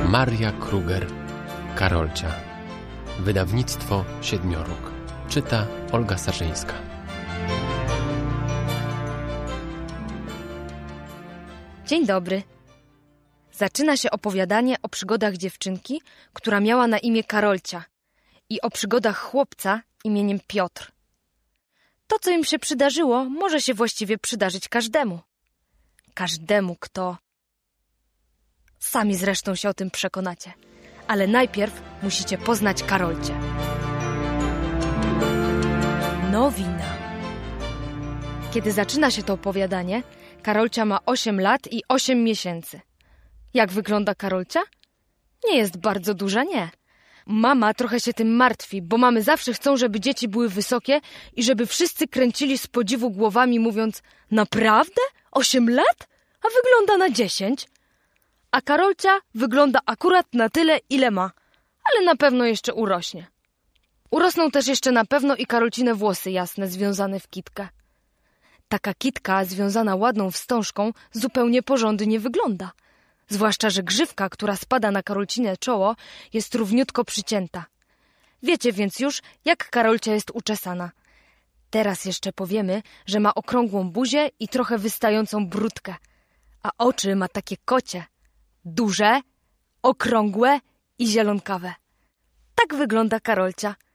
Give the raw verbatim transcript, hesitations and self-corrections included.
Maria Kruger, Karolcia. Wydawnictwo Siedmioróg. Czyta Olga Sarzyńska. Dzień dobry. Zaczyna się opowiadanie o przygodach dziewczynki, która miała na imię Karolcia, i o przygodach chłopca imieniem Piotr. To, co im się przydarzyło, może się właściwie przydarzyć każdemu. Każdemu, kto... Sami zresztą się o tym przekonacie. Ale najpierw musicie poznać Karolcię. Nowina. Kiedy zaczyna się to opowiadanie, Karolcia ma osiem lat i osiem miesięcy. Jak wygląda Karolcia? Nie jest bardzo duża, nie. Mama trochę się tym martwi, bo mamy zawsze chcą, żeby dzieci były wysokie i żeby wszyscy kręcili z podziwu głowami, mówiąc: naprawdę? Osiem lat? A wygląda na dziesięć. A Karolcia wygląda akurat na tyle, ile ma, ale na pewno jeszcze urośnie. Urosną też jeszcze na pewno i Karolcine włosy jasne, związane w kitkę. Taka kitka związana ładną wstążką zupełnie porządnie wygląda. Zwłaszcza, że grzywka, która spada na Karolcine czoło, jest równiutko przycięta. Wiecie więc już, jak Karolcia jest uczesana. Teraz jeszcze powiemy, że ma okrągłą buzię i trochę wystającą brudkę. A oczy ma takie kocie. Duże, okrągłe i zielonkawe. Tak wygląda Karolcia.